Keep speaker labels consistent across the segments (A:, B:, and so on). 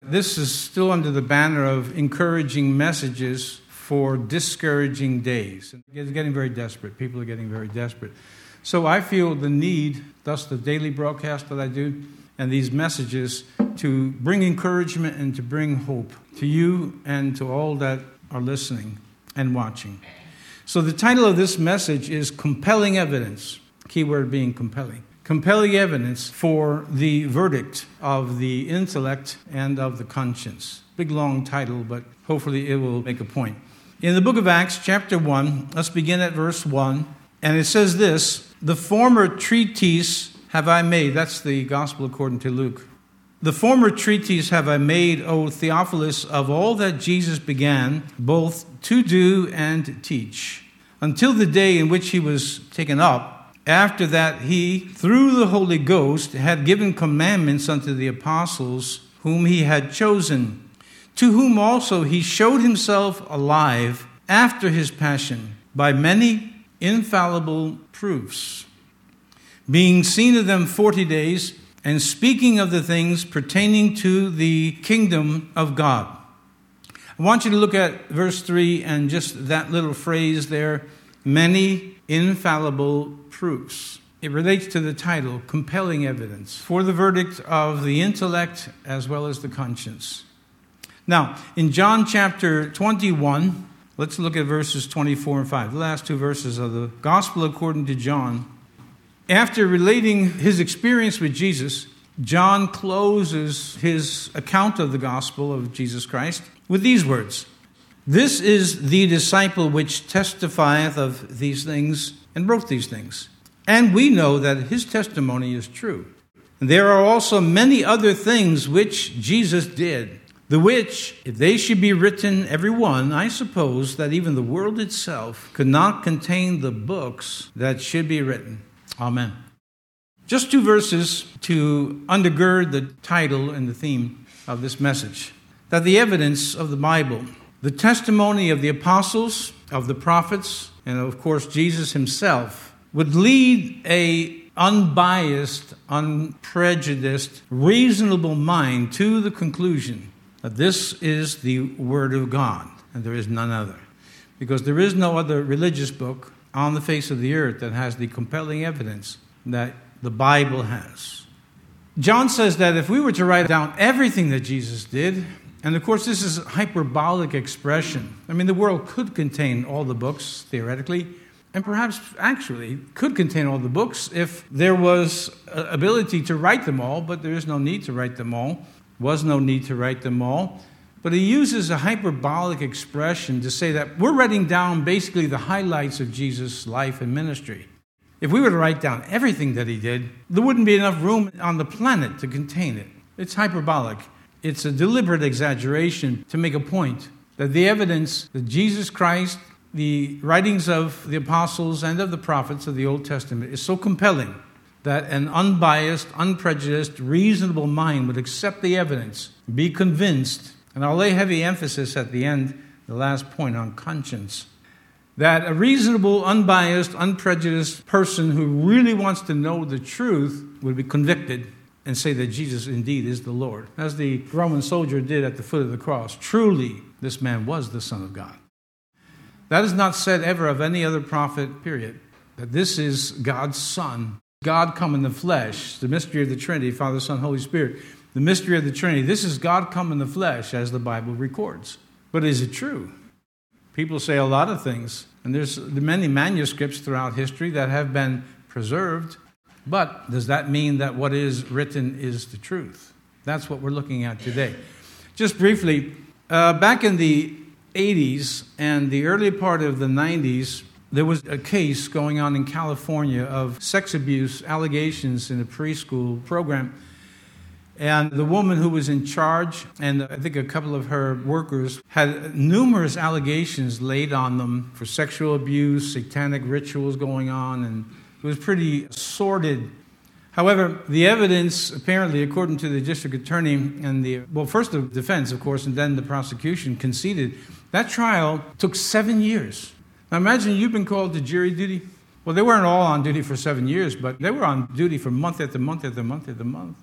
A: This is still under the banner of encouraging messages for discouraging days. It's getting very desperate. People are getting very desperate. So I feel the need, thus the daily broadcast that I do, and these messages to bring encouragement and to bring hope to you and to all that are listening and watching. So the title of this message is Compelling Evidence, keyword being compelling. Compelling evidence for the verdict of the intellect and of the conscience. Big long title, but hopefully it will make a point. In the book of Acts, chapter 1, let's begin at verse 1. And it says this, "The former treatise have I made." That's the gospel according to Luke. "The former treatise have I made, O Theophilus, of all that Jesus began, both to do and to teach, until the day in which he was taken up. After that he, through the Holy Ghost, had given commandments unto the apostles whom he had chosen, to whom also he showed himself alive after his passion, by many infallible proofs, being seen of them 40 days, and speaking of the things pertaining to the kingdom of God." I want you to look at verse 3 and just that little phrase there, many infallible proofs. It relates to the title, Compelling Evidence, for the verdict of the intellect as well as the conscience. Now, in John chapter 21, let's look at verses 24 and 5, the last two verses of the Gospel according to John. After relating his experience with Jesus, John closes his account of the gospel of Jesus Christ with these words, "This is the disciple which testifieth of these things and wrote these things. And we know that his testimony is true. And there are also many other things which Jesus did, the which, if they should be written every one, I suppose that even the world itself could not contain the books that should be written." Amen. Just two verses to undergird the title and the theme of this message. That the evidence of the Bible, the testimony of the apostles, of the prophets, and of course Jesus himself, would lead a unbiased, unprejudiced, reasonable mind to the conclusion that this is the Word of God and there is none other. Because there is no other religious book on the face of the earth that has the compelling evidence that the Bible has. John says that if we were to write down everything that Jesus did, and of course this is a hyperbolic expression. I mean, the world could contain all the books, theoretically, and perhaps actually could contain all the books if there was ability to write them all, but there is no need to write them all. Was no need to write them all. But he uses a hyperbolic expression to say that we're writing down basically the highlights of Jesus' life and ministry. If we were to write down everything that he did, there wouldn't be enough room on the planet to contain it. It's hyperbolic. It's a deliberate exaggeration to make a point that the evidence that Jesus Christ, the writings of the apostles and of the prophets of the Old Testament is so compelling that an unbiased, unprejudiced, reasonable mind would accept the evidence, be convinced, and I'll lay heavy emphasis at the end, the last point, on conscience, that a reasonable, unbiased, unprejudiced person who really wants to know the truth would be convicted and say that Jesus indeed is the Lord, as the Roman soldier did at the foot of the cross. Truly, this man was the Son of God. That is not said ever of any other prophet, period. That this is God's Son, God come in the flesh, the mystery of the Trinity, Father, Son, Holy Spirit. The mystery of the Trinity. This is God come in the flesh, as the Bible records. But is it true? People say a lot of things, and there's many manuscripts throughout history that have been preserved. But does that mean that what is written is the truth? That's what we're looking at today. Just briefly, back in the 80s and the early part of the 90s, there was a case going on in California of sex abuse allegations in a preschool program. And the woman who was in charge, and I think a couple of her workers, had numerous allegations laid on them for sexual abuse, satanic rituals going on, and it was pretty sordid. However, the evidence, apparently, according to the district attorney and first the defense, of course, and then the prosecution conceded, that trial took 7 years. Now imagine you've been called to jury duty. Well, they weren't all on duty for 7 years, but they were on duty for month after month after month after month.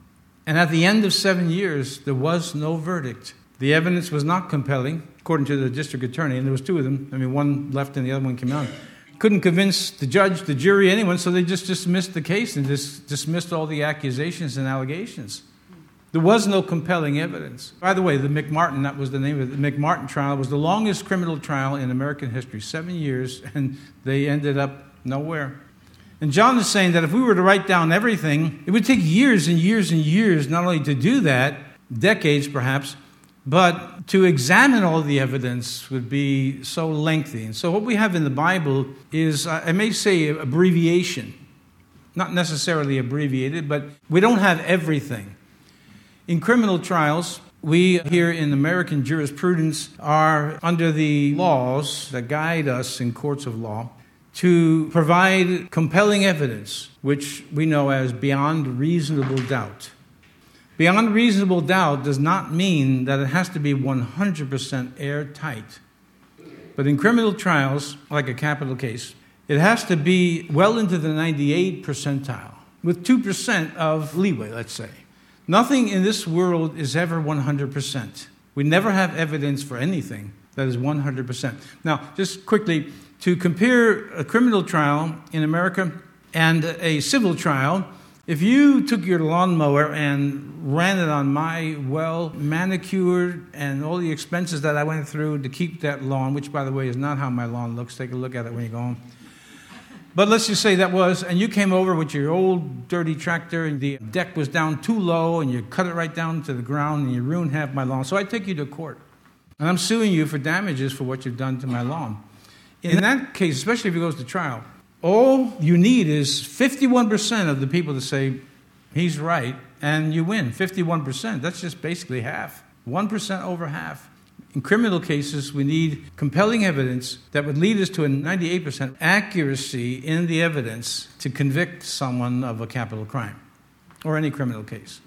A: And at the end of 7 years, there was no verdict. The evidence was not compelling, according to the district attorney, and there was two of them. One left and the other one came out. Couldn't convince the judge, the jury, anyone, so they just dismissed the case and dismissed all the accusations and allegations. There was no compelling evidence. By the way, the McMartin, that was the name of it, the McMartin trial was the longest criminal trial in American history, 7 years, and they ended up nowhere. And John is saying that if we were to write down everything, it would take years and years and years not only to do that, decades perhaps, but to examine all the evidence would be so lengthy. And so what we have in the Bible is, I may say, abbreviation. Not necessarily abbreviated, but we don't have everything. In criminal trials, we here in American jurisprudence are under the laws that guide us in courts of law to provide compelling evidence, which we know as beyond reasonable doubt. Beyond reasonable doubt does not mean that it has to be 100% airtight. But in criminal trials, like a capital case, it has to be well into the 98th percentile, with 2% of leeway, let's say. Nothing in this world is ever 100%. We never have evidence for anything that is 100%. Now, just quickly, to compare a criminal trial in America and a civil trial, if you took your lawnmower and ran it on my well-manicured and all the expenses that I went through to keep that lawn, which, by the way, is not how my lawn looks. Take a look at it when you go home. But let's just say that was, and you came over with your old dirty tractor and the deck was down too low and you cut it right down to the ground and you ruined half my lawn. So I take you to court. And I'm suing you for damages for what you've done to my lawn. In that case, especially if it goes to trial, all you need is 51% of the people to say, he's right, and you win. 51%, that's just basically half. 1% over half. In criminal cases, we need compelling evidence that would lead us to a 98% accuracy in the evidence to convict someone of a capital crime or any criminal case.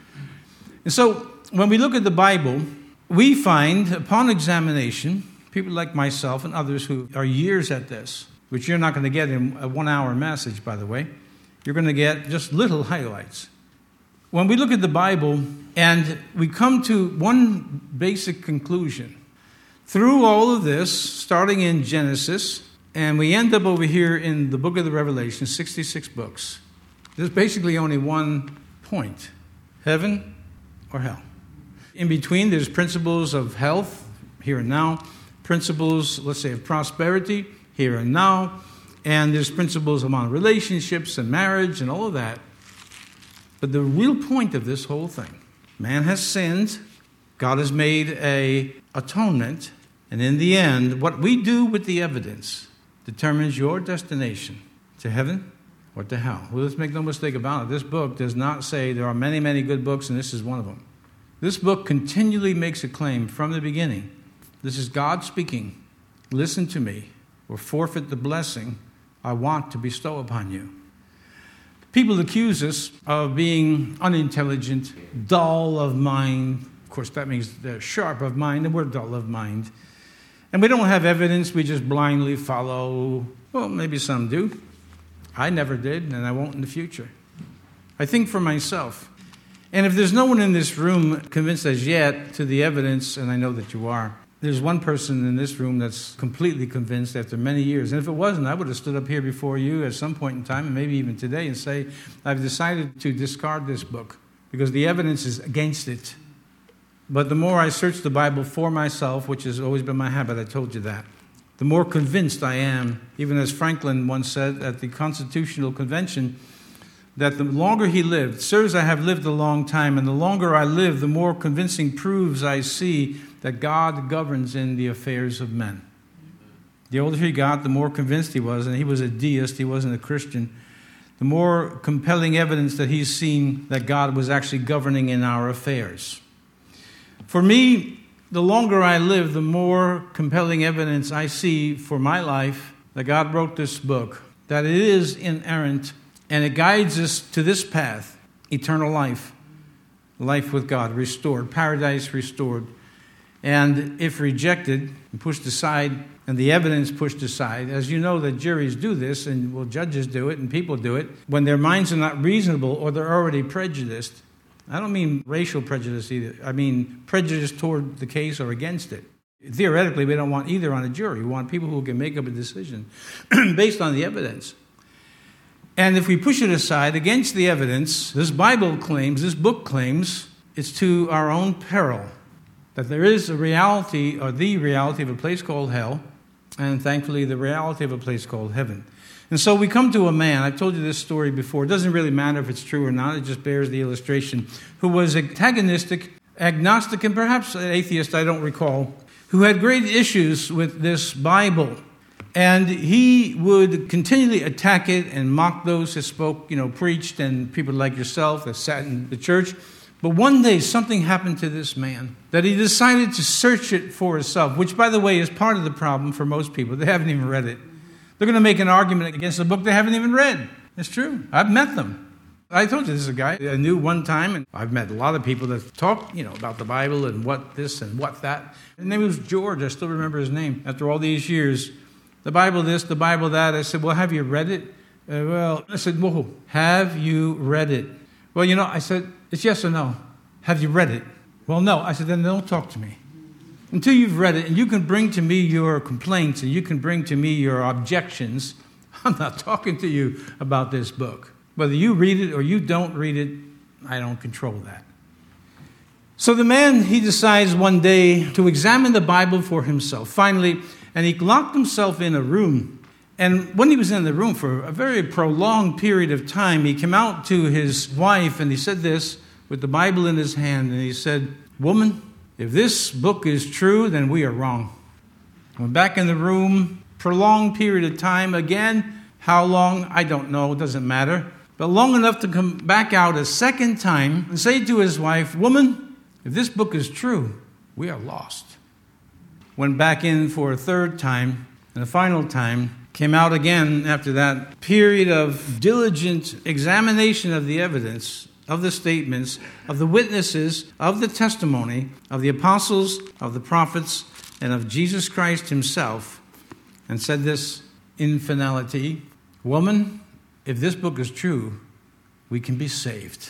A: And so, when we look at the Bible, we find, upon examination, people like myself and others who are years at this, which you're not going to get in a 1-hour message, by the way. You're going to get just little highlights. When we look at the Bible and we come to one basic conclusion, through all of this, starting in Genesis, and we end up over here in the book of the Revelation, 66 books, there's basically only one point: heaven or hell. In between, there's principles of health, here and now, principles, let's say, of prosperity, here and now, and there's principles among relationships and marriage and all of that. But the real point of this whole thing, man has sinned, God has made an atonement, and in the end, what we do with the evidence determines your destination, to heaven or to hell. Well, let's make no mistake about it. This book does not say there are many, many good books, and this is one of them. This book continually makes a claim from the beginning. This is God speaking. Listen to me, or forfeit the blessing I want to bestow upon you. People accuse us of being unintelligent, dull of mind. Of course, that means they're sharp of mind, and we're dull of mind. And we don't have evidence, we just blindly follow. Well, maybe some do. I never did, and I won't in the future. I think for myself. And if there's no one in this room convinced as yet to the evidence, and I know that you are, there's one person in this room that's completely convinced after many years. And if it wasn't, I would have stood up here before you at some point in time, and maybe even today, and say, I've decided to discard this book because the evidence is against it. But the more I search the Bible for myself, which has always been my habit, I told you that, the more convinced I am, even as Franklin once said at the Constitutional Convention, that the longer he lived, sirs, I have lived a long time, and the longer I live, the more convincing proofs I see that God governs in the affairs of men. The older he got, the more convinced he was, and he was a deist, he wasn't a Christian, the more compelling evidence that he's seen that God was actually governing in our affairs. For me, the longer I live, the more compelling evidence I see for my life that God wrote this book, that it is inerrant, and it guides us to this path, eternal life, life with God, restored, paradise restored. And if rejected and pushed aside, and the evidence pushed aside, as you know that juries do this, and judges do it, and people do it, when their minds are not reasonable or they're already prejudiced, I don't mean racial prejudice either. I mean prejudice toward the case or against it. Theoretically, we don't want either on a jury. We want people who can make up a decision based on the evidence. And if we push it aside against the evidence, this Bible claims, this book claims, it's to our own peril, that there is a reality, or the reality of a place called hell, and thankfully the reality of a place called heaven. And so we come to a man, I've told you this story before, it doesn't really matter if it's true or not, it just bears the illustration, who was antagonistic, agnostic, and perhaps an atheist, I don't recall, who had great issues with this Bible. And he would continually attack it and mock those who spoke, preached, and people like yourself that sat in the church. But one day something happened to this man that he decided to search it for himself, which, by the way, is part of the problem for most people. They haven't even read it. They're going to make an argument against a book they haven't even read. It's true. I've met them. I told you this is a guy I knew one time, and I've met a lot of people that talk, about the Bible and what this and what that. His name was George. I still remember his name after all these years. The Bible this, the Bible that. I said, well, have you read it? I said, whoa, have you read it? Well, I said, it's yes or no. Have you read it? Well, no. I said, then don't talk to me. Until you've read it, and you can bring to me your complaints, and you can bring to me your objections, I'm not talking to you about this book. Whether you read it or you don't read it, I don't control that. So the man, he decides one day to examine the Bible for himself, finally, and he locked himself in a room. And when he was in the room for a very prolonged period of time, he came out to his wife and he said this with the Bible in his hand, and he said, "Woman, if this book is true, then we are wrong." I went back in the room, prolonged period of time. Again, how long, I don't know, it doesn't matter. But long enough to come back out a second time and say to his wife, "Woman, if this book is true, we are lost." Went back in for a third time, and a final time, came out again after that period of diligent examination of the evidence, of the statements, of the witnesses, of the testimony, of the apostles, of the prophets, and of Jesus Christ himself, and said this in finality, "Woman, if this book is true, we can be saved."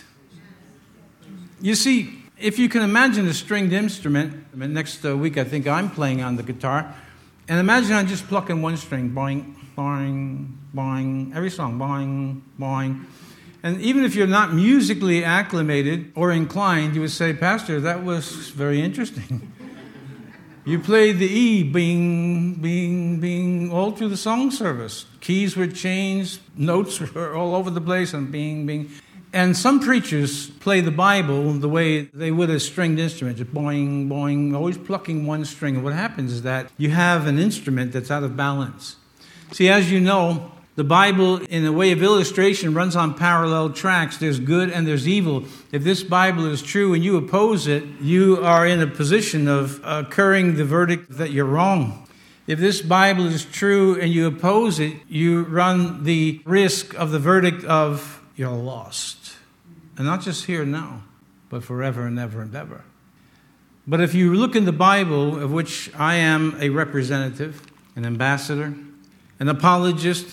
A: You see, if you can imagine a stringed instrument, next week I think I'm playing on the guitar, and imagine I'm just plucking one string, boing, boing, boing, every song, boing, boing. And even if you're not musically acclimated or inclined, you would say, "Pastor, that was very interesting." You played the E, bing, bing, bing, all through the song service. Keys were changed, notes were all over the place, and bing, bing. And some preachers play the Bible the way they would a stringed instrument, just boing, boing, always plucking one string. And what happens is that you have an instrument that's out of balance. See, as you know, the Bible, in a way of illustration, runs on parallel tracks. There's good and there's evil. If this Bible is true and you oppose it, you are in a position of incurring the verdict that you're wrong. If this Bible is true and you oppose it, you run the risk of the verdict of you're lost. And not just here and now, but forever and ever and ever. But if you look in the Bible, of which I am a representative, an ambassador, an apologist,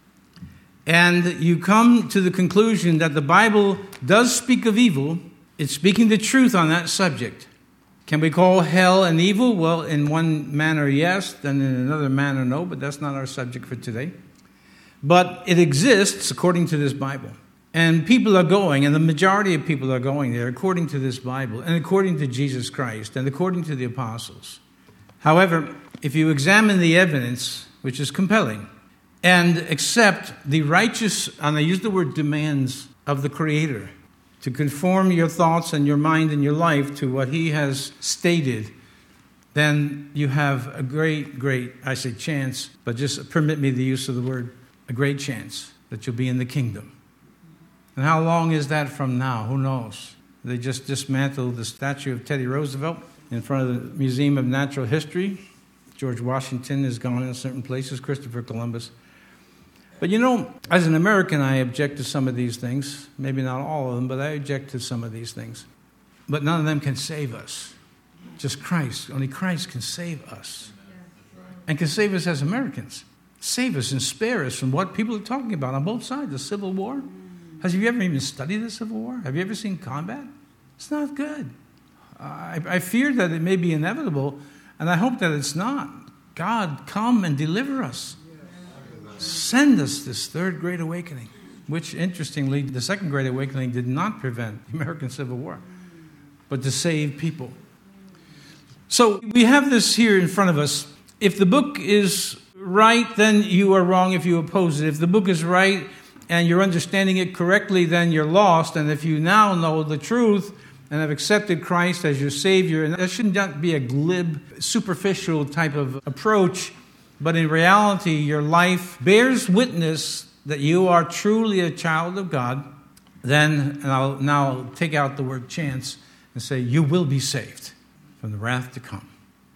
A: and you come to the conclusion that the Bible does speak of evil, it's speaking the truth on that subject. Can we call hell an evil? Well, in one manner, yes, then in another manner, no, but that's not our subject for today. But it exists according to this Bible. And people are going, and the majority of people are going there according to this Bible, and according to Jesus Christ, and according to the apostles. However, if you examine the evidence, which is compelling, and accept the righteous, and I use the word demands, of the Creator, to conform your thoughts and your mind and your life to what He has stated, then you have a great, I say chance, but just permit me the use of the word, a great chance that you'll be in the kingdom. And how long is that from now? Who knows? They just dismantled the statue of Teddy Roosevelt in front of the Museum of Natural History. George Washington has gone in certain places, Christopher Columbus. But as an American, I object to some of these things. Maybe not all of them, but I object to some of these things. But none of them can save us. Just Christ. Only Christ can save us. And can save us as Americans. Save us and spare us from what people are talking about on both sides. The Civil War. Have you ever even studied the Civil War? Have you ever seen combat? It's not good. I fear that it may be inevitable, and I hope that it's not. God, come and deliver us. Send us this third Great Awakening, which, interestingly, the second Great Awakening did not prevent the American Civil War, but to save people. So we have this here in front of us. If the book is right, then you are wrong if you oppose it. If the book is right and you're understanding it correctly, then you're lost. And if you now know the truth and have accepted Christ as your Savior, and that shouldn't not be a glib, superficial type of approach, but in reality, your life bears witness that you are truly a child of God, then, and I'll now take out the word chance and say, you will be saved from the wrath to come.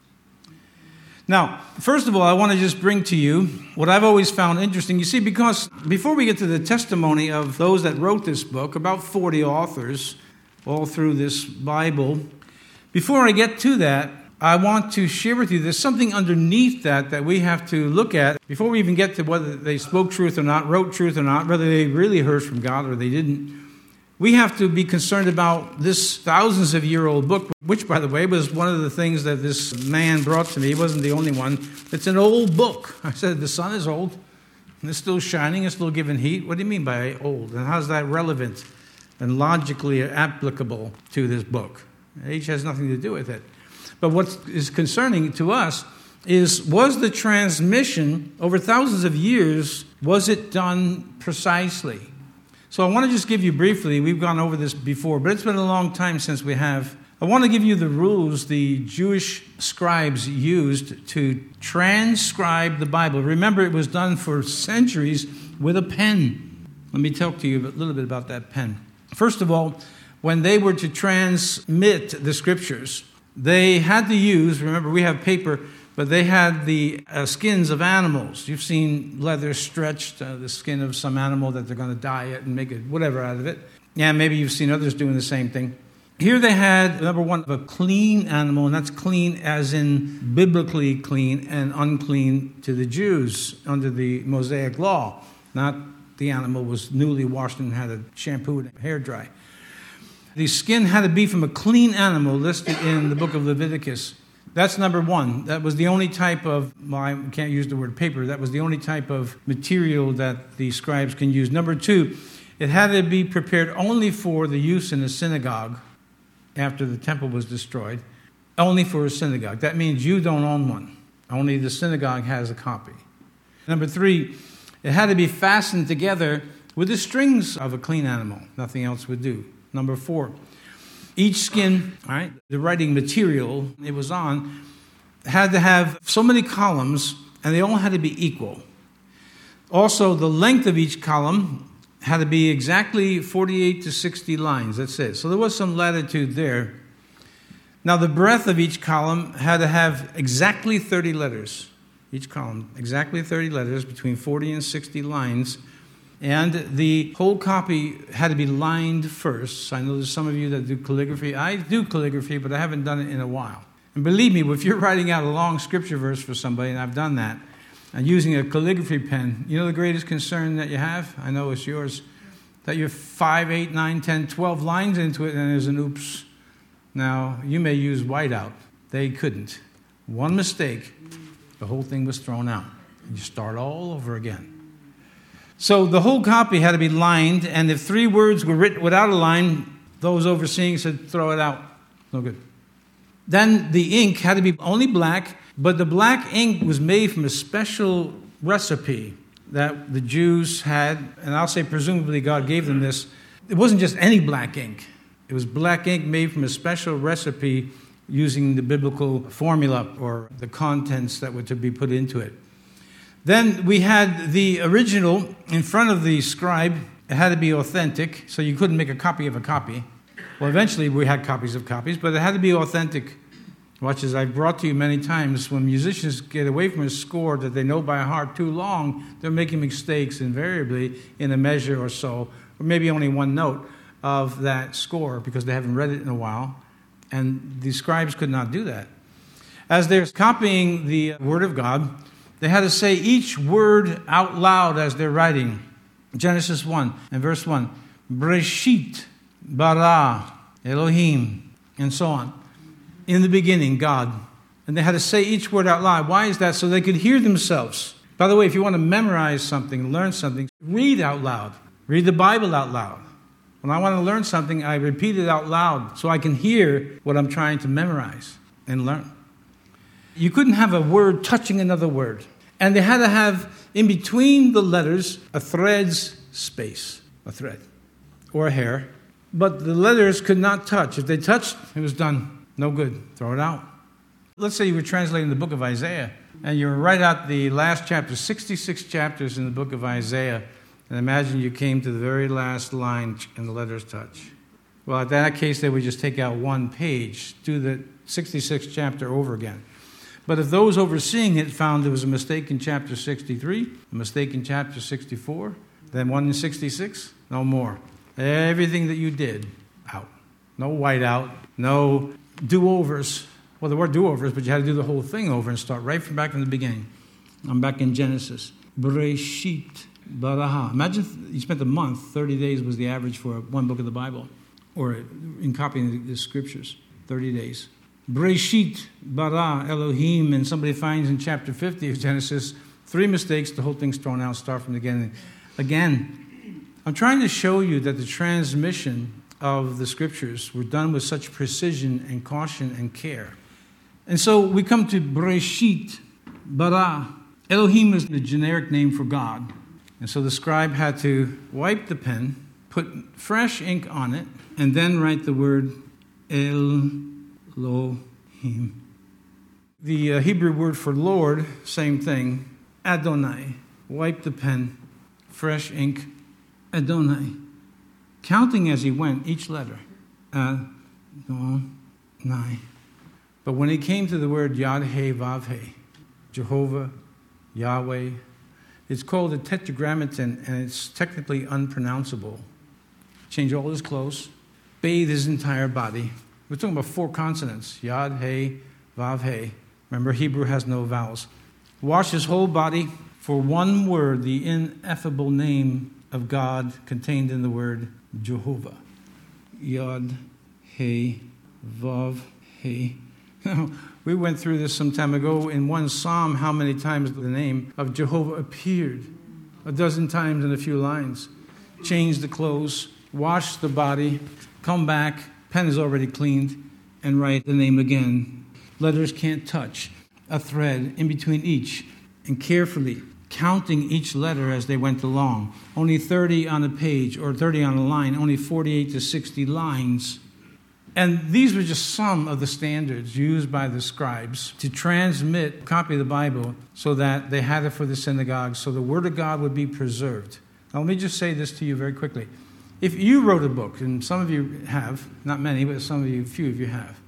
A: Now, first of all, I want to just bring to you what I've always found interesting. You see, because before we get to the testimony of those that wrote this book, about 40 authors all through this Bible, before I get to that, I want to share with you there's something underneath that we have to look at before we even get to whether they spoke truth or not, wrote truth or not, whether they really heard from God or they didn't. We have to be concerned about this thousands-of-year-old book, which, by the way, was one of the things that this man brought to me. He wasn't the only one. It's an old book. I said, the sun is old, and it's still shining, it's still giving heat. What do you mean by old? And how's that relevant and logically applicable to this book? Age has nothing to do with it. But what is concerning to us is, was the transmission over thousands of years, was it done precisely? So I want to just give you briefly, we've gone over this before, but it's been a long time since we have. I want to give you the rules the Jewish scribes used to transcribe the Bible. Remember, it was done for centuries with a pen. Let me talk to you a little bit about that pen. First of all, when they were to transmit the scriptures, they had to use, remember we have paper, but they had the skins of animals. You've seen leather stretched, the skin of some animal that they're going to dye it and make it whatever out of it. Yeah, maybe you've seen others doing the same thing. Here they had, number one, a clean animal, and that's clean as in biblically clean and unclean to the Jews under the Mosaic law. Not the animal was newly washed and had a shampoo and hair dry. The skin had to be from a clean animal listed in the book of Leviticus. That's number one. That was the only type of, well, I can't use the word paper, that was the only type of material that the scribes can use. Number two, it had to be prepared only for the use in a synagogue after the temple was destroyed, only for a synagogue. That means you don't own one. Only the synagogue has a copy. Number three, it had to be fastened together with the strings of a clean animal. Nothing else would do. Number four, each skin, all right, the writing material it was on, had to have so many columns, and they all had to be equal. Also, the length of each column had to be exactly 48 to 60 lines. That's it. So there was some latitude there. Now, the breadth of each column had to have exactly 30 letters. Each column, exactly 30 letters, between 40 and 60 lines. And the whole copy had to be lined first. I know there's some of you that do calligraphy. I do calligraphy, but I haven't done it in a while. And believe me, if you're writing out a long scripture verse for somebody, and I've done that, and using a calligraphy pen, you know the greatest concern that you have? I know it's yours. That you're 5, 8, 9, 10, 12 lines into it, and there's an oops. Now, you may use whiteout. They couldn't. One mistake, the whole thing was thrown out. And you start all over again. So the whole copy had to be lined, and if 3 words were written without a line, those overseeing said, throw it out. No good. Then the ink had to be only black, but the black ink was made from a special recipe that the Jews had, and I'll say presumably God gave them this. It wasn't just any black ink. It was black ink made from a special recipe using the biblical formula or the contents that were to be put into it. Then we had the original in front of the scribe. It had to be authentic, so you couldn't make a copy of a copy. Well, eventually we had copies of copies, but it had to be authentic. Watch, as I've brought to you many times, when musicians get away from a score that they know by heart too long, they're making mistakes invariably in a measure or so, or maybe only one note of that score because they haven't read it in a while. And the scribes could not do that. As they're copying the Word of God, they had to say each word out loud as they're writing. Genesis 1 and verse 1. Breshit bara Elohim, and so on. In the beginning, God. And they had to say each word out loud. Why is that? So they could hear themselves. By the way, if you want to memorize something, learn something, read out loud. Read the Bible out loud. When I want to learn something, I repeat it out loud so I can hear what I'm trying to memorize and learn. You couldn't have a word touching another word. And they had to have, in between the letters, a thread's space. A thread. Or a hair. But the letters could not touch. If they touched, it was done. No good. Throw it out. Let's say you were translating the book of Isaiah, and you're right at the last chapter, 66 chapters in the book of Isaiah, and imagine you came to the very last line and the letters touch. Well, in that case, they would just take out one page, do the 66th chapter over again. But if those overseeing it found there was a mistake in chapter 63, a mistake in chapter 64, then one in 66, no more. Everything that you did, out. No whiteout, no do-overs. Well, there were do-overs, but you had to do the whole thing over and start right from back in the beginning. I'm back in Genesis. Bereshit bara. Imagine you spent a month, 30 days was the average for one book of the Bible, or in copying the scriptures, 30 days. Bereshit bara Elohim, and somebody finds in chapter 50 of Genesis 3 mistakes, the whole thing's thrown out, start from the beginning. Again, I'm trying to show you that the transmission of the scriptures were done with such precision and caution and care. And so we come to Bereshit bara. Elohim is the generic name for God. And so the scribe had to wipe the pen, put fresh ink on it, and then write the word Elohim. The Hebrew word for Lord, same thing, Adonai. Wipe the pen, fresh ink, Adonai. Counting as he went, each letter. Adonai. But when he came to the word Yad-He-Vav-He, Jehovah, Yahweh, it's called a tetragrammaton, and it's technically unpronounceable. Change all his clothes, bathe his entire body. We're talking about 4 consonants, Yad-He-Vav-He. Remember, Hebrew has no vowels. Wash his whole body for one word, the ineffable name of God contained in the word Jehovah. Yad-He-Vav-He. We went through this some time ago in one psalm, how many times the name of Jehovah appeared. 12 times in a few lines. Change the clothes, wash the body, come back, pen is already cleaned, and write the name again. Letters can't touch. A thread in between each, and carefully counting each letter as they went along. Only 30 on a page or 30 on a line, only 48 to 60 lines. And these were just some of the standards used by the scribes to transmit a copy of the Bible so that they had it for the synagogue, so the Word of God would be preserved. Now, let me just say this to you very quickly. If you wrote a book, and some of you have, not many, but some of you, few of you have.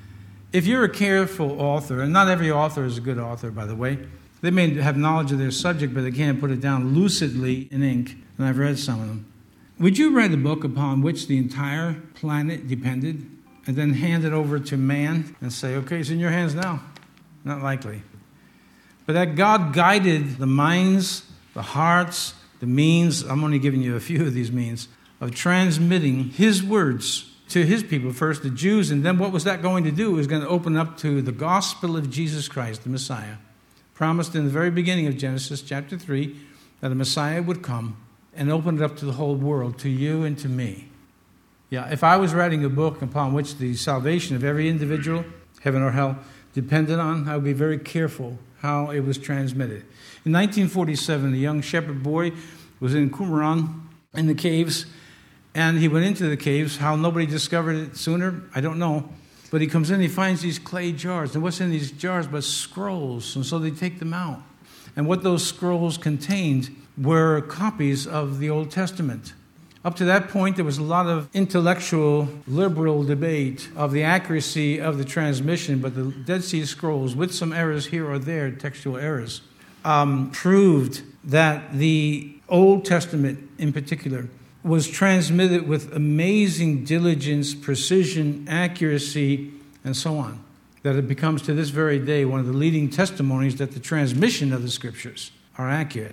A: If you're a careful author, and not every author is a good author, by the way, they may have knowledge of their subject, but they can't put it down lucidly in ink, and I've read some of them. Would you write a book upon which the entire planet depended, and then hand it over to man and say, okay, it's in your hands now? Not likely. But that God guided the minds, the hearts, the means, I'm only giving you a few of these means, of transmitting his words to his people, first the Jews, and then what was that going to do? It was going to open up to the gospel of Jesus Christ, the Messiah. Promised in the very beginning of Genesis chapter 3 that a Messiah would come and open it up to the whole world, to you and to me. Yeah, if I was writing a book upon which the salvation of every individual, heaven or hell, depended on, I would be very careful how it was transmitted. In 1947, a young shepherd boy was in Qumran in the caves, and he went into the caves. How nobody discovered it sooner, I don't know. But he comes in, he finds these clay jars. And what's in these jars but scrolls? And so they take them out. And what those scrolls contained were copies of the Old Testament. Up to that point, there was a lot of intellectual, liberal debate of the accuracy of the transmission, but the Dead Sea Scrolls, with some errors here or there, textual errors, proved that the Old Testament in particular was transmitted with amazing diligence, precision, accuracy, and so on, that it becomes to this very day one of the leading testimonies that the transmission of the Scriptures are accurate.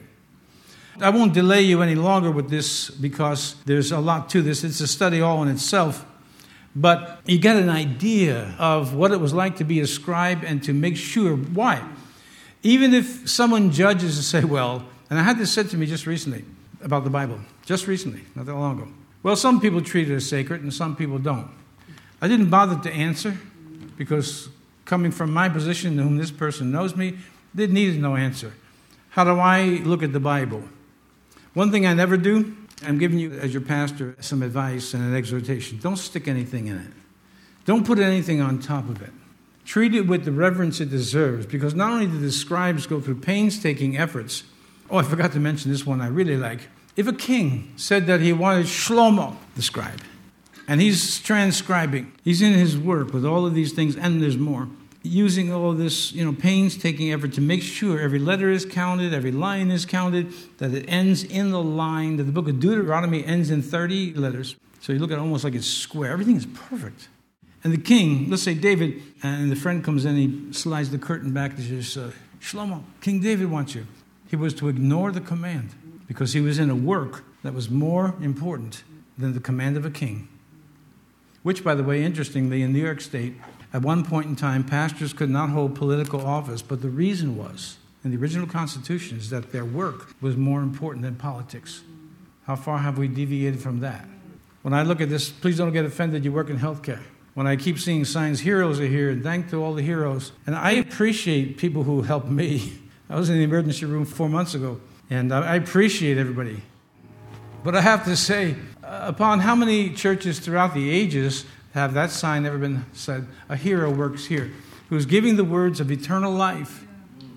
A: I won't delay you any longer with this because there's a lot to this. It's a study all in itself. but you get an idea of what it was like to be a scribe and to make sure. Why? Even if someone judges and say, well, and I had this said to me just recently about the Bible, just recently, not that long ago. Well, some people treat it as sacred and some people don't. I didn't bother to answer because coming from my position, to whom this person knows me, they needed no answer. How do I look at the Bible? One thing I never do, I'm giving you, as your pastor, some advice and an exhortation. Don't stick anything in it. Don't put anything on top of it. Treat it with the reverence it deserves, because not only did the scribes go through painstaking efforts. Oh, I forgot to mention this one I really like. If a king said that he wanted Shlomo, the scribe, and he's transcribing, he's in his work with all of these things, and there's more, using all of this, painstaking effort to make sure every letter is counted, every line is counted, that it ends in the line, that the book of Deuteronomy ends in 30 letters. So you look at it almost like it's square. Everything is perfect. And the king, let's say David, and the friend comes in, he slides the curtain back and says, Shlomo, King David wants you. He was to ignore the command because he was in a work that was more important than the command of a king. Which, by the way, interestingly, in New York State, at one point in time, pastors could not hold political office, but the reason was, in the original Constitution, is that their work was more important than politics. How far have we deviated from that? When I look at this, please don't get offended, you work in healthcare. When I keep seeing signs, heroes are here, and thank to all the heroes. And I appreciate people who help me. I was in the emergency room 4 months ago, and I appreciate everybody. But I have to say, upon how many churches throughout the ages have that sign ever been said, a hero works here, who's giving the words of eternal life.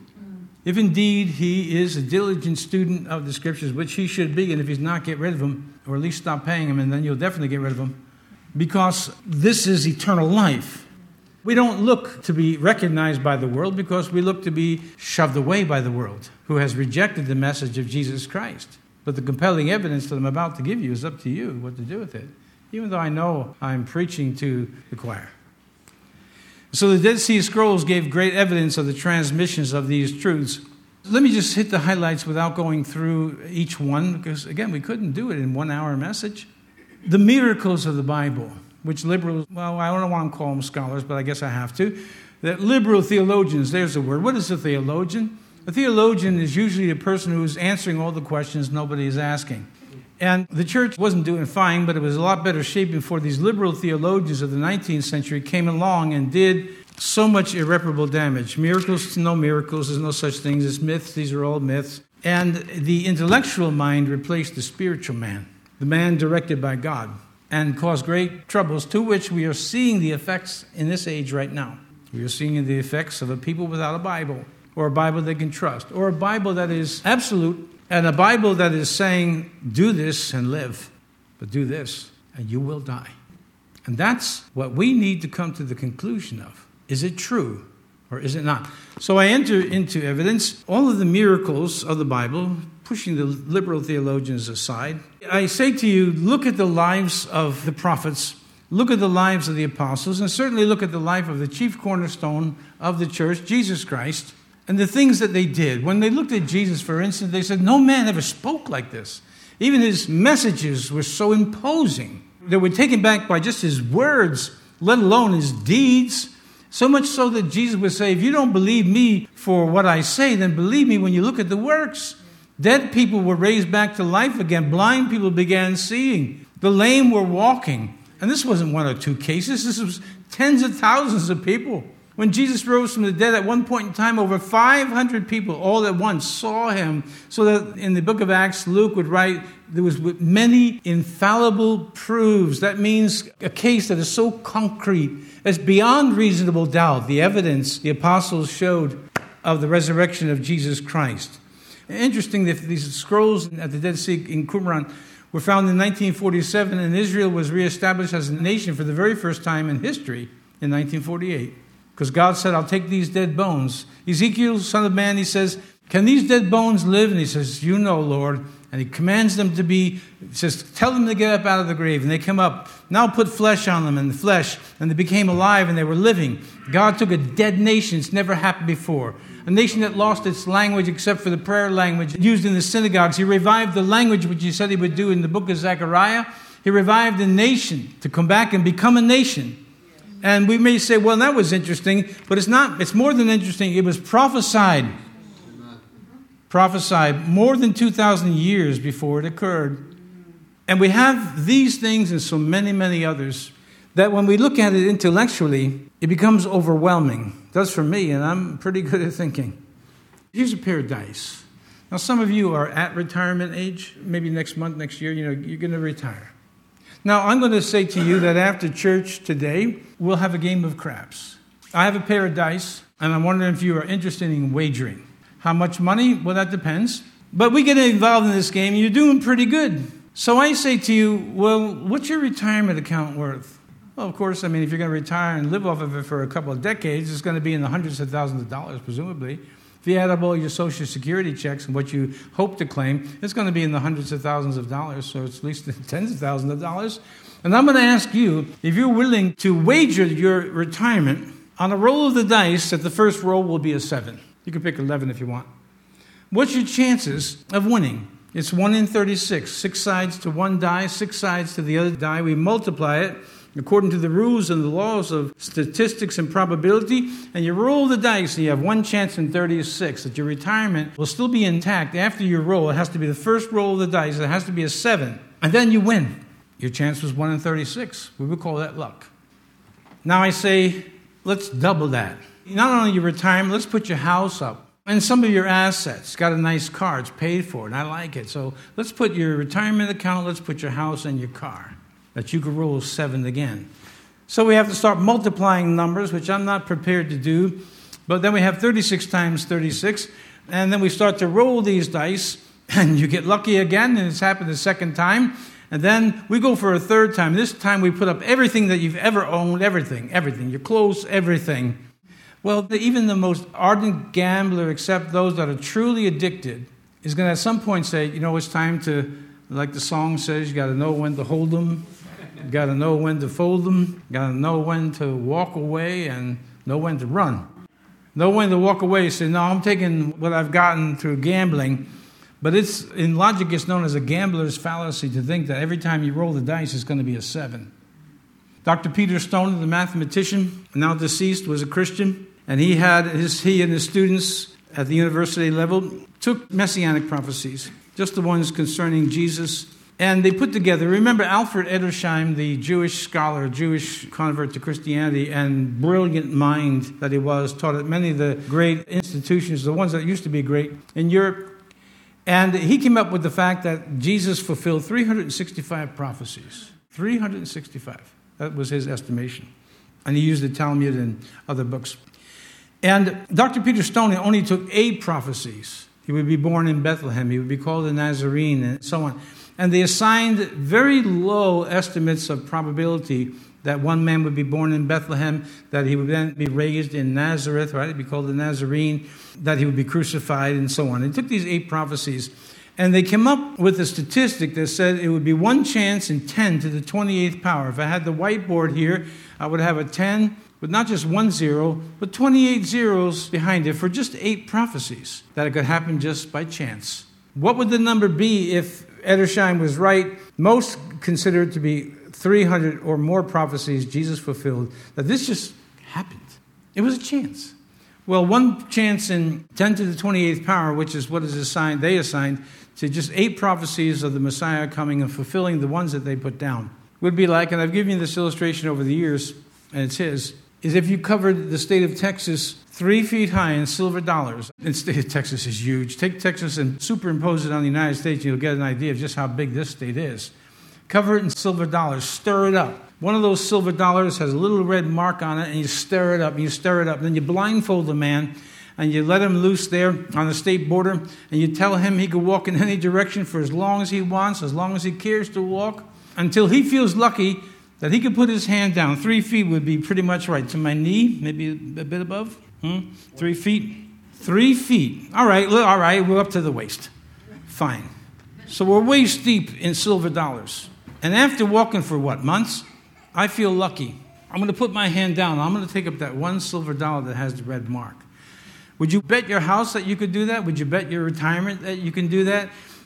A: If indeed he is a diligent student of the Scriptures, which he should be, and if he's not, get rid of him, or at least stop paying him, and then you'll definitely get rid of him. Because this is eternal life. We don't look to be recognized by the world because we look to be shoved away by the world, who has rejected the message of Jesus Christ. But the compelling evidence that I'm about to give you is up to you what to do with it, even though I know I'm preaching to the choir. So the Dead Sea Scrolls gave great evidence of the transmissions of these truths. Let me just hit the highlights without going through each one, because, again, we couldn't do it in 1 hour message. The miracles of the Bible, which liberals, well, I don't want to call them scholars, but I guess I have to. That liberal theologians, there's the word. What is a theologian? A theologian is usually a person who's answering all the questions nobody is asking. And the church wasn't doing fine, but it was a lot better shape before these liberal theologians of the 19th century came along and did so much irreparable damage. Miracles, no miracles, there's no such things as myths. These are all myths. And the intellectual mind replaced the spiritual man, the man directed by God, and caused great troubles, to which we are seeing the effects in this age right now. We are seeing the effects of a people without a Bible, or a Bible they can trust, or a Bible that is absolute, and a Bible that is saying, do this and live, but do this and you will die. And that's what we need to come to the conclusion of. Is it true or is it not? So I enter into evidence, all of the miracles of the Bible, pushing the liberal theologians aside. I say to you, look at the lives of the prophets, look at the lives of the apostles, and certainly look at the life of the chief cornerstone of the church, Jesus Christ, and the things that they did. When they looked at Jesus, for instance, they said, no man ever spoke like this. Even his messages were so imposing. They were taken back by just his words, let alone his deeds. So much so that Jesus would say, if you don't believe me for what I say, then believe me when you look at the works. Dead people were raised back to life again. Blind people began seeing. The lame were walking. And this wasn't one or two cases. This was tens of thousands of people. When Jesus rose from the dead, at one point in time, over 500 people all at once saw him. So that in the book of Acts, Luke would write, there was many infallible proofs. That means a case that is so concrete as beyond reasonable doubt. The evidence the apostles showed of the resurrection of Jesus Christ. Interesting that these scrolls at the Dead Sea in Qumran were found in 1947, and Israel was reestablished as a nation for the very first time in history in 1948. Because God said, I'll take these dead bones. Ezekiel, son of man, he says, can these dead bones live? And he says, you know, Lord. And he commands them to be, he says, tell them to get up out of the grave. And they come up. Now put flesh on them, and the flesh. And they became alive, and they were living. God took a dead nation. It's never happened before. A nation that lost its language except for the prayer language used in the synagogues. He revived the language which he said he would do in the book of Zechariah. He revived a nation to come back and become a nation. And we may say, well, that was interesting, but it's not. It's more than interesting. It was prophesied. Prophesied more than 2,000 years before it occurred. And we have these things and so many, many others that when we look at it intellectually, it becomes overwhelming. It does for me, and I'm pretty good at thinking. Here's a pair of dice. Now, some of you are at retirement age. Maybe next month, next year, you're going to retire. Now, I'm going to say to you that after church today, we'll have a game of craps. I have a pair of dice, and I'm wondering if you are interested in wagering. How much money? Well, that depends. But we get involved in this game, and you're doing pretty good. So I say to you, well, what's your retirement account worth? Well, of course, if you're going to retire and live off of it for a couple of decades, it's going to be in the hundreds of thousands of dollars, presumably. If you add up all your Social Security checks and what you hope to claim, it's going to be in the hundreds of thousands of dollars, so it's at least tens of thousands of dollars. And I'm going to ask you, if you're willing to wager your retirement on a roll of the dice, that the first roll will be a 7. You can pick 11 if you want. What's your chances of winning? It's 1 in 36. 6 sides to one die, 6 sides to the other die. We multiply it according to the rules and the laws of statistics and probability, and you roll the dice, and you have 1 chance in 36 that your retirement will still be intact after you roll. It has to be the first roll of the dice. It has to be a 7, and then you win. Your chance was 1 in 36. We would call that luck. Now I say, let's double that. Not only your retirement, let's put your house up. And some of your assets, got a nice car, it's paid for, and I like it. So let's put your retirement account, let's put your house and your car, that you could roll 7 again. So we have to start multiplying numbers, which I'm not prepared to do. But then we have 36 times 36, and then we start to roll these dice, and you get lucky again, and it's happened the second time. And then we go for a third time. This time we put up everything that you've ever owned, everything, your clothes, everything. Well, even the most ardent gambler, except those that are truly addicted, is going to at some point say, it's time to, like the song says, you got to know when to hold them, you got to know when to fold them, you got to know when to walk away and know when to run. Know when to walk away, say, no, I'm taking what I've gotten through gambling. But in logic, it's known as a gambler's fallacy to think that every time you roll the dice, it's going to be a 7. Dr. Peter Stone, the mathematician, now deceased, was a Christian. And he and his students at the university level took messianic prophecies, just the ones concerning Jesus, and they put together. Remember Alfred Edersheim, the Jewish scholar, Jewish convert to Christianity, and brilliant mind that he was, taught at many of the great institutions, the ones that used to be great in Europe. And he came up with the fact that Jesus fulfilled 365 prophecies. 365. That was his estimation. And he used the Talmud and other books. And Dr. Peter Stone only took 8 prophecies. He would be born in Bethlehem. He would be called a Nazarene, and so on. And they assigned very low estimates of probability that one man would be born in Bethlehem, that he would then be raised in Nazareth, right? He'd be called a Nazarene, that he would be crucified, and so on. They took these 8 prophecies, and they came up with a statistic that said it would be 1 chance in 10 to the 28th power. If I had the whiteboard here, I would have a 10 with not just 1 0, but 28 zeros behind it for just 8 prophecies that it could happen just by chance. What would the number be if Edersheim was right? Most consider it to be 300 or more prophecies Jesus fulfilled, that this just happened. It was a chance. Well, 1 chance in 10 to the 28th power, which is what is assigned, they assigned to just 8 prophecies of the Messiah coming and fulfilling the ones that they put down, would be like, and I've given you this illustration over the years, and it's his, is if you covered the state of Texas 3 feet high in silver dollars. And the state of Texas is huge. Take Texas and superimpose it on the United States, and you'll get an idea of just how big this state is. Cover it in silver dollars. Stir it up. One of those silver dollars has a little red mark on it, and you stir it up, and you stir it up. And then you blindfold the man, and you let him loose there on the state border, and you tell him he can walk in any direction for as long as he wants, as long as he cares to walk, until he feels lucky that he could put his hand down. 3 feet would be pretty much right. To my knee, maybe a bit above. 3 feet. 3 feet. All right, we're up to the waist. Fine. So we're waist deep in silver dollars. And after walking for months, I feel lucky. I'm going to put my hand down. I'm going to take up that 1 silver dollar that has the red mark. Would you bet your house that you could do that? Would you bet your retirement that you can do that?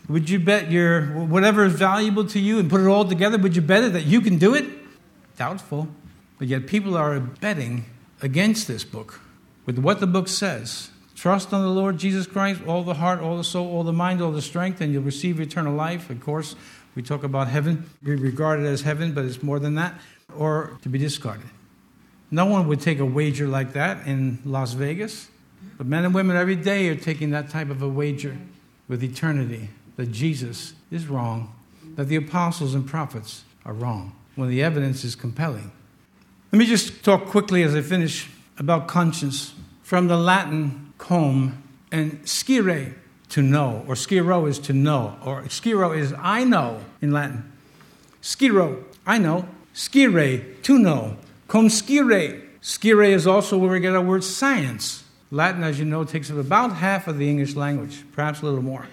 A: Would you bet your whatever is valuable to you and put it all together? Would you bet it that you can do it? Doubtful. But yet people are betting against this book with what the book says. Trust on the Lord Jesus Christ, all the heart, all the soul, all the mind, all the strength, and you'll receive eternal life. Of course, we talk about heaven. We regard it as heaven, but it's more than that, or to be discarded. No one would take a wager like that in Las Vegas. But men and women every day are taking that type of a wager with eternity, that Jesus is wrong, that the apostles and prophets are wrong, when the evidence is compelling. Let me just talk quickly as I finish about conscience. From the Latin cum and scire, to know, or sciro is to know, or sciro is I know in Latin. Sciro, I know. Scire, to know. Cum scire. Scire is also where we get our word science. Latin, as you know, takes up about half of the English language, perhaps a little more.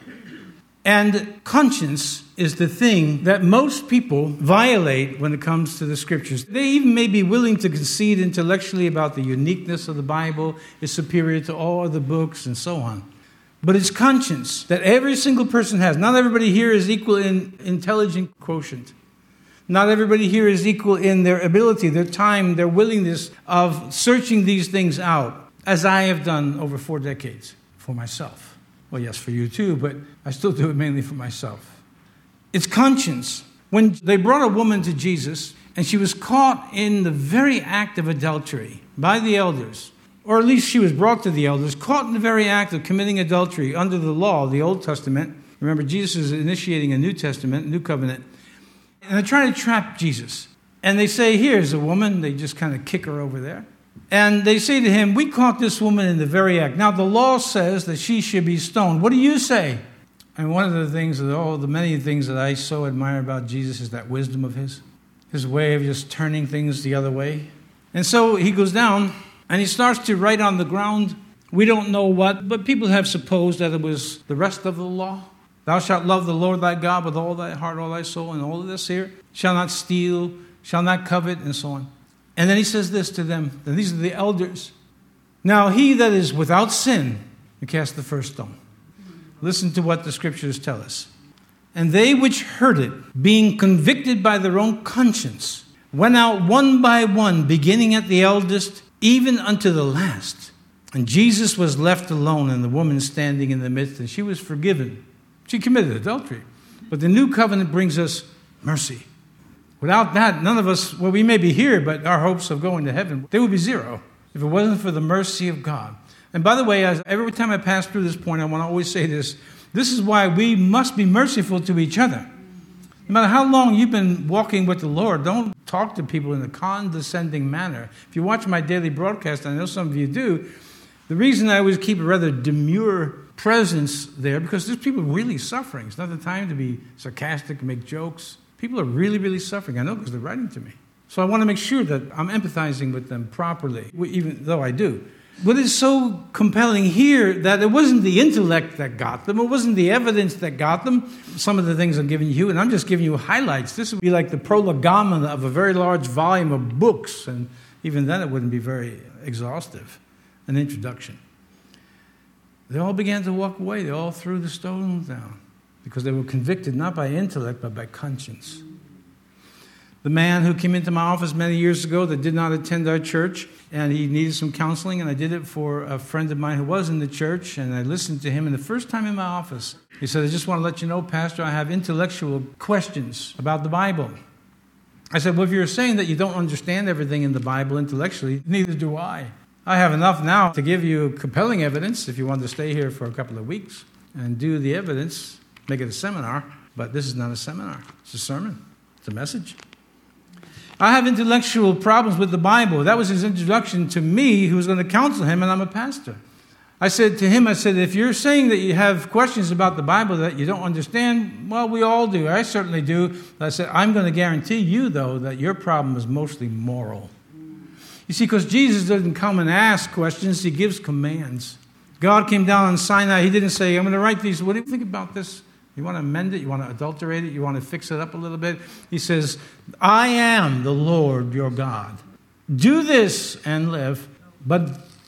A: And conscience is the thing that most people violate when it comes to the Scriptures. They even may be willing to concede intellectually about the uniqueness of the Bible, is superior to all other books, and so on. But it's conscience that every single person has. Not everybody here is equal in intelligent quotient. Not everybody here is equal in their ability, their time, their willingness of searching these things out, as I have done over 4 decades for myself. Well, yes, for you too, but I still do it mainly for myself. It's conscience. When they brought a woman to Jesus, and she was caught in the very act of adultery by the elders, or at least she was brought to the elders, caught in the very act of committing adultery under the law, the Old Testament. Remember, Jesus is initiating a New Testament, New Covenant. And they're trying to trap Jesus. And they say, here's a woman. They just kind of kick her over there. And they say to him, we caught this woman in the very act. Now, the law says that she should be stoned. What do you say? And one of the things, the many things that I so admire about Jesus is that wisdom of his way of just turning things the other way. And so he goes down and he starts to write on the ground. We don't know what, but people have supposed that it was the rest of the law. Thou shalt love the Lord thy God with all thy heart, all thy soul, and all of this here. Shall not steal, shall not covet, and so on. And then he says this to them, and these are the elders. Now he that is without sin, will cast the first stone. Listen to what the Scriptures tell us. And they which heard it, being convicted by their own conscience, went out one by one, beginning at the eldest, even unto the last. And Jesus was left alone, and the woman standing in the midst, and she was forgiven. She committed adultery. But the new covenant brings us mercy. Without that, none of us, well, we may be here, but our hopes of going to heaven, they would be zero if it wasn't for the mercy of God. And by the way, every time I pass through this point, I want to always say this. This is why we must be merciful to each other. No matter how long you've been walking with the Lord, don't talk to people in a condescending manner. If you watch my daily broadcast, I know some of you do, the reason I always keep a rather demure presence there, because there's people really suffering. It's not the time to be sarcastic and make jokes. People are really, really suffering. I know because they're writing to me. So I want to make sure that I'm empathizing with them properly, even though I do. But it's so compelling here that it wasn't the intellect that got them. It wasn't the evidence that got them. Some of the things I'm giving you, and I'm just giving you highlights. This would be like the prolegomena of a very large volume of books, and even then it wouldn't be very exhaustive, an introduction. They all began to walk away. They all threw the stones down because they were convicted not by intellect but by conscience. The man who came into my office many years ago that did not attend our church, and he needed some counseling, and I did it for a friend of mine who was in the church, and I listened to him. And the first time in my office, he said, I just want to let you know, Pastor, I have intellectual questions about the Bible. I said, well, if you're saying that you don't understand everything in the Bible intellectually, neither do I. I have enough now to give you compelling evidence if you want to stay here for a couple of weeks and do the evidence, make it a seminar, but this is not a seminar. It's a sermon. It's a message. I have intellectual problems with the Bible. That was his introduction to me, who was going to counsel him, and I'm a pastor. I said to him, if you're saying that you have questions about the Bible that you don't understand, well, we all do. I certainly do. I said, I'm going to guarantee you, though, that your problem is mostly moral. You see, because Jesus doesn't come and ask questions, he gives commands. God came down on Sinai. He didn't say, I'm going to write these. What do you think about this? You want to amend it? You want to adulterate it? You want to fix it up a little bit? He says, I am the Lord your God. Do this and live, but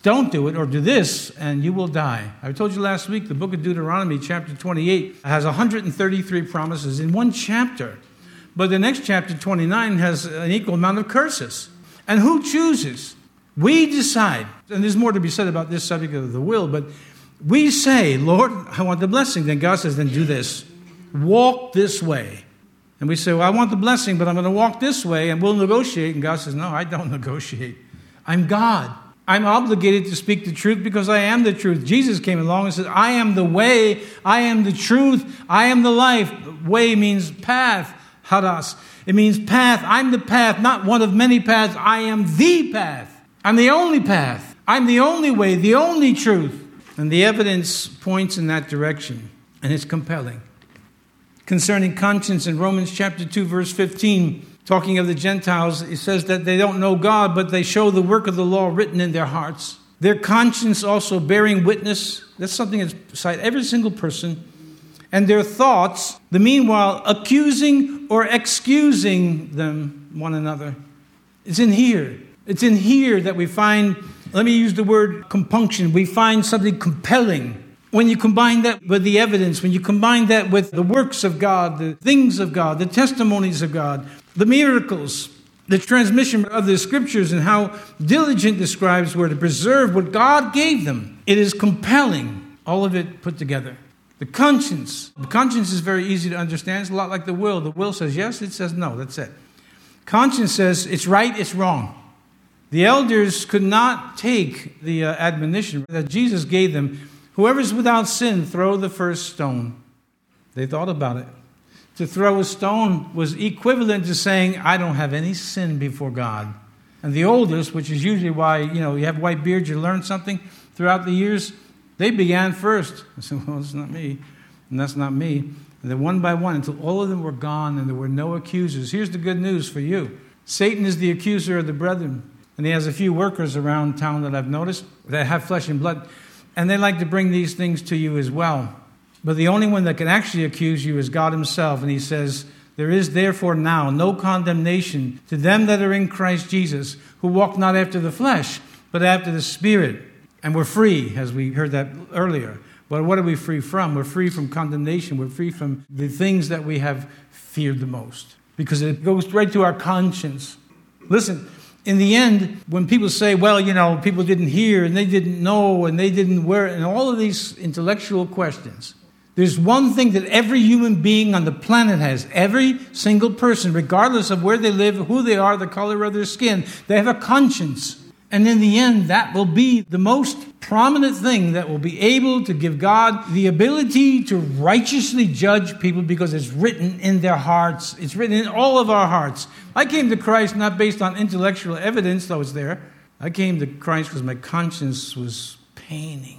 A: don't do it, or do this, and you will die. I told you last week, the book of Deuteronomy, chapter 28, has 133 promises in one chapter. But the next chapter, 29, has an equal amount of curses. And who chooses? We decide. And there's more to be said about this subject of the will, but we say, Lord, I want the blessing. Then God says, then do this. Walk this way. And we say, well, I want the blessing, but I'm going to walk this way, and we'll negotiate. And God says, no, I don't negotiate. I'm God. I'm obligated to speak the truth because I am the truth. Jesus came along and said, I am the way, I am the truth, I am the life. Way means path, hadas. It means path. I'm the path, not one of many paths. I am the path. I'm the only path. I'm the only way, the only truth. And the evidence points in that direction, and it's compelling. Concerning conscience in Romans chapter 2, verse 15, talking of the Gentiles, it says that they don't know God, but they show the work of the law written in their hearts. Their conscience also bearing witness. That's something that's beside every single person. And their thoughts, the meanwhile, accusing or excusing them one another. It's in here. It's in here that we find, let me use the word compunction. We find something compelling. When you combine that with the evidence, when you combine that with the works of God, the things of God, the testimonies of God, the miracles, the transmission of the scriptures, and how diligent the scribes were to preserve what God gave them, it is compelling, all of it put together. The conscience is very easy to understand. It's a lot like the will. The will says yes, it says no, that's it. Conscience says it's right, it's wrong. The elders could not take the admonition that Jesus gave them. Whoever's without sin, throw the first stone. They thought about it. To throw a stone was equivalent to saying, I don't have any sin before God. And the oldest, which is usually why, you have white beards, you learn something throughout the years, they began first. I said, well, it's not me, and that's not me. And then one by one, until all of them were gone and there were no accusers. Here's the good news for you. Satan is the accuser of the brethren. And he has a few workers around town that I've noticed that have flesh and blood. And they like to bring these things to you as well. But the only one that can actually accuse you is God himself. And he says, there is therefore now no condemnation to them that are in Christ Jesus, who walk not after the flesh, but after the Spirit. And we're free, as we heard that earlier. But what are we free from? We're free from condemnation. We're free from the things that we have feared the most. Because it goes right to our conscience. Listen, in the end, when people say, well, people didn't hear and they didn't know and they didn't wear, and all of these intellectual questions, there's one thing that every human being on the planet has. Every single person, regardless of where they live, who they are, the color of their skin, they have a conscience. And in the end, that will be the most prominent thing that will be able to give God the ability to righteously judge people because it's written in their hearts. It's written in all of our hearts. I came to Christ not based on intellectual evidence, though it's there. I came to Christ because my conscience was paining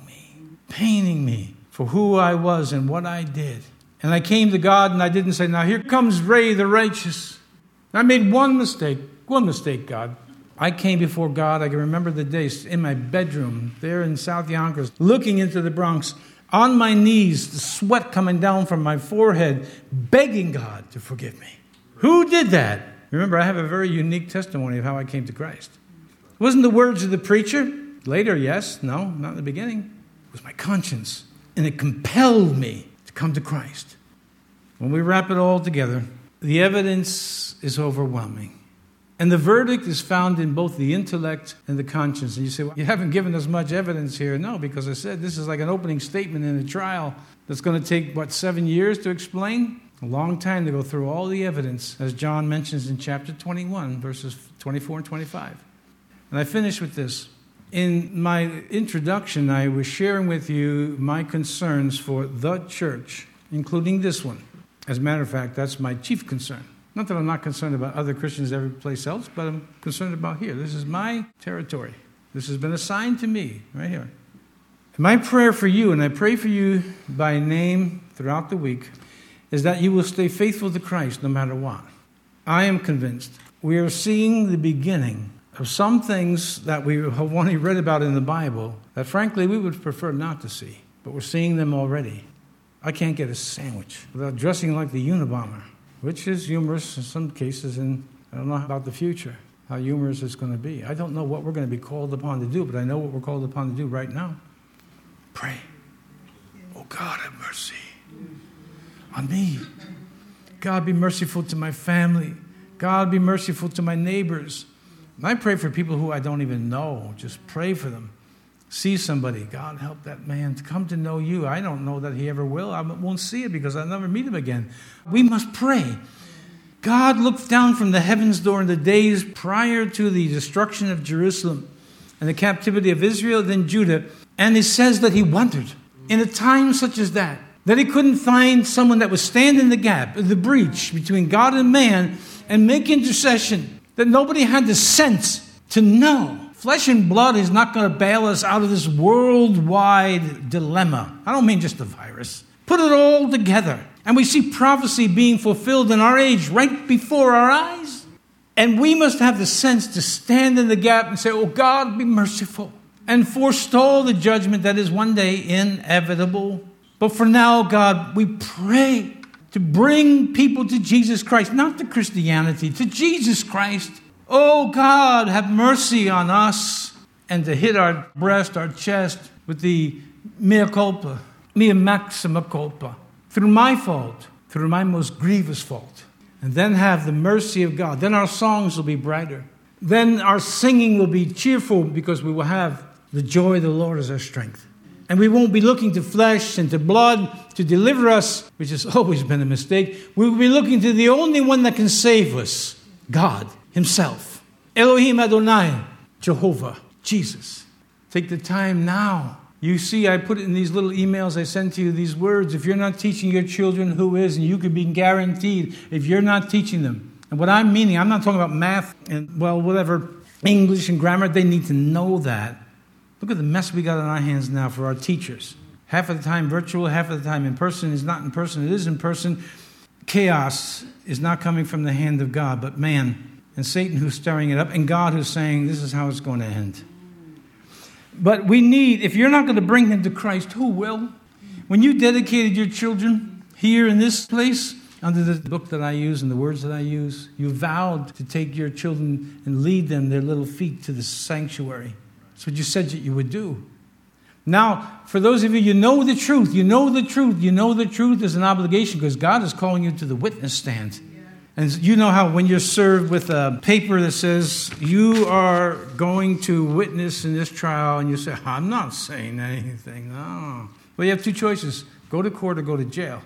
A: me for who I was and what I did. And I came to God and I didn't say, now here comes Ray the righteous. I made one mistake, God. I came before God. I can remember the days in my bedroom there in South Yonkers, looking into the Bronx, on my knees, the sweat coming down from my forehead, begging God to forgive me. Who did that? Remember, I have a very unique testimony of how I came to Christ. It wasn't the words of the preacher. Later, yes. No, not in the beginning. It was my conscience. And it compelled me to come to Christ. When we wrap it all together, the evidence is overwhelming. And the verdict is found in both the intellect and the conscience. And you say, well, you haven't given us much evidence here. No, because I said this is like an opening statement in a trial that's going to take, 7 years to explain? A long time to go through all the evidence, as John mentions in chapter 21, verses 24 and 25. And I finish with this. In my introduction, I was sharing with you my concerns for the church, including this one. As a matter of fact, that's my chief concern. Not that I'm not concerned about other Christians every place else, but I'm concerned about here. This is my territory. This has been assigned to me right here. And my prayer for you, and I pray for you by name throughout the week, is that you will stay faithful to Christ no matter what. I am convinced we are seeing the beginning of some things that we have only read about in the Bible that, frankly, we would prefer not to see. But we're seeing them already. I can't get a sandwich without dressing like the Unabomber, which is humorous in some cases, and I don't know about the future. how humorous it's going to be. I don't know what we're going to be called upon to do, but I know what we're called upon to do right now. Pray. Oh, God, have mercy on me. God, be merciful to my family. God, be merciful to my neighbors. And I pray for people who I don't even know. Just pray for them. See somebody. God, help that man to come to know you. I don't know that he ever will. I won't see it because I'll never meet him again. We must pray. God looked down from the heavens during the days prior to the destruction of Jerusalem and the captivity of Israel, then Judah. And it says that he wondered in a time such as that he couldn't find someone that would stand in the gap, the breach between God and man and make intercession, that nobody had the sense to know. Flesh and blood is not going to bail us out of this worldwide dilemma. I don't mean just the virus. Put it all together. And we see prophecy being fulfilled in our age right before our eyes. And we must have the sense to stand in the gap and say, oh, God, be merciful. And forestall the judgment that is one day inevitable. But for now, God, we pray to bring people to Jesus Christ, not to Christianity, to Jesus Christ. Oh, God, have mercy on us. And to hit our breast, our chest with the mea culpa, mea maxima culpa, through my fault, through my most grievous fault. And then have the mercy of God. Then our songs will be brighter. Then our singing will be cheerful because we will have the joy of the Lord as our strength. And we won't be looking to flesh and to blood to deliver us, which has always been a mistake. We will be looking to the only one that can save us, God Himself. Elohim Adonai, Jehovah, Jesus. Take the time now. You see, I put it in these little emails I send to you, these words. If you're not teaching your children, who is? And you can be guaranteed if you're not teaching them. And what I'm meaning, I'm not talking about math and, whatever, English and grammar. They need to know that. Look at the mess we got on our hands now for our teachers. Half of the time virtual, half of the time in person. It's not in person, it is in person. Chaos is not coming from the hand of God, but man. And Satan who's stirring it up, and God who's saying, this is how it's going to end. But we need, if you're not going to bring them to Christ, who will? When you dedicated your children here in this place, under the book that I use and the words that I use, you vowed to take your children and lead them, their little feet, to the sanctuary. That's what you said that you would do. Now, for those of you, you know the truth. You know the truth. You know the truth is an obligation because God is calling you to the witness stand. And you know how when you're served with a paper that says you are going to witness in this trial, and you say, I'm not saying anything. No. Well, you have two choices. Go to court or go to jail.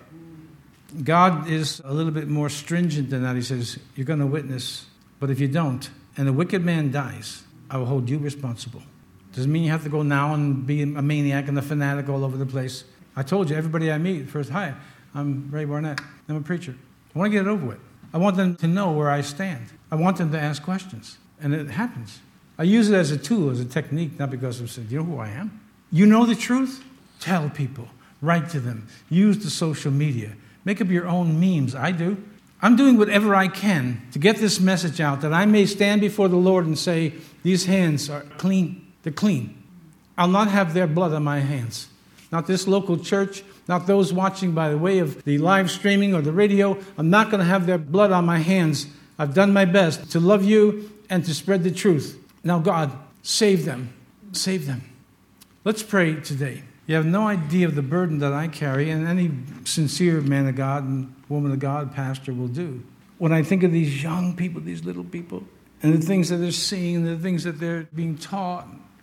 A: God is a little bit more stringent than that. He says, you're going to witness, but if you don't, and a wicked man dies, I will hold you responsible. Doesn't mean you have to go now and be a maniac and a fanatic all over the place. I told you, everybody I meet, first, hi, I'm Ray Barnett. I'm a preacher. I want to get it over with. I want them to know where I stand. I want them to ask questions. And it happens. I use it as a tool, as a technique, not because I'm saying, do you know who I am? You know the truth? Tell people. Write to them. Use the social media. Make up your own memes. I do. I'm doing whatever I can to get this message out, that I may stand before the Lord and say, these hands are clean. They're clean. I'll not have their blood on my hands. Not this local church, not those watching by the way of the live streaming or the radio. I'm not going to have their blood on my hands. I've done my best to love you and to spread the truth. Now, God, save them. Save them. Let's pray today. You have no idea of the burden that I carry, and any sincere man of God and woman of God, pastor, will do. When I think of these young people, these little people, and the things that they're seeing, and the things that they're being taught,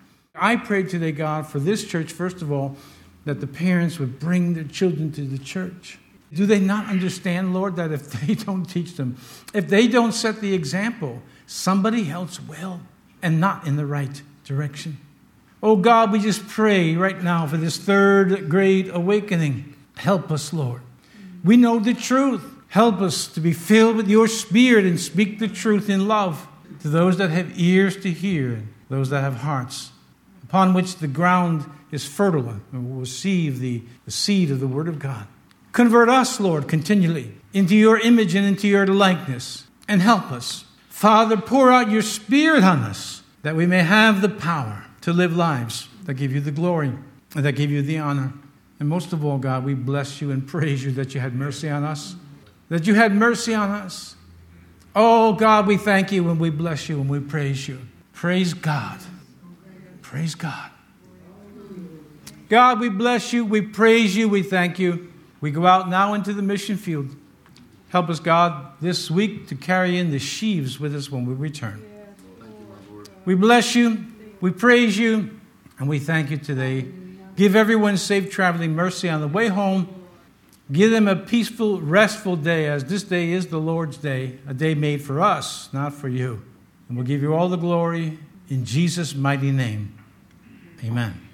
A: I pray today, God, for this church, first of all, that the parents would bring their children to the church. Do they not understand, Lord, that if they don't teach them, if they don't set the example, somebody else will, and not in the right direction? Oh, God, we just pray right now for this third grade awakening. Help us, Lord. We know the truth. Help us to be filled with your Spirit and speak the truth in love to those that have ears to hear and those that have hearts, upon which the ground is fertile and will receive the seed of the Word of God. Convert us, Lord, continually into your image and into your likeness, and help us. Father, pour out your Spirit on us that we may have the power to live lives that give you the glory and that give you the honor. And most of all, God, we bless you and praise you that you had mercy on us, that you had mercy on us. Oh, God, we thank you and we bless you and we praise you. Praise God. Praise God. God, we bless you, we praise you, we thank you. We go out now into the mission field. Help us, God, this week to carry in the sheaves with us when we return. We bless you, we praise you, and we thank you today. Give everyone safe traveling mercy on the way home. Give them a peaceful, restful day, as this day is the Lord's day, a day made for us, not for you. And we'll give you all the glory in Jesus' mighty name. Amen.